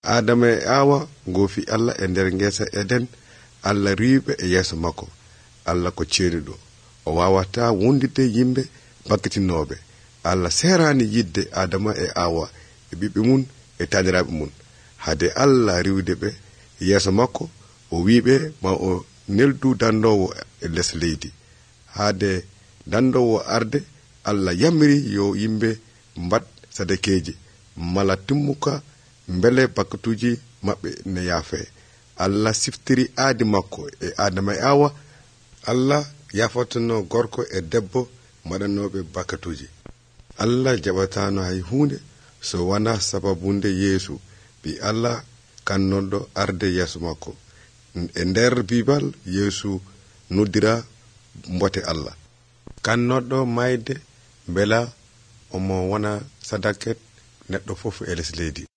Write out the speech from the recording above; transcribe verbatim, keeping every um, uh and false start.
Adama e Awa gofi Allah e nder ngesa Eden. Allah riibe e yeso makko. Allah ko ceenido o wawata wondide yimbe bakkitinobe. Allah serani yidde Adama e Awa e bibbe mun e tanirabe mun. Hade Allah riwde be yeso makko o wiibe ma o neldu dandowo e les leydi. Hade dandowo arde Allah yamri yo yimbe mbat sadakeji mala timmuka mbele bakkatuji mabbe ne yafe. Allah siftiri aadi makko e Adama e Awa. Allah yafotono gorko e debbo madanobe bakkatuji. Allah jabatano hay hunde so wana sababunde Yesu bi Allah kannoddo arde yeso makko. E nder Bible Yesu noddira mbote Allah. Kannoddo mayde bela omo wana sadaket neddo fofu e les leydi.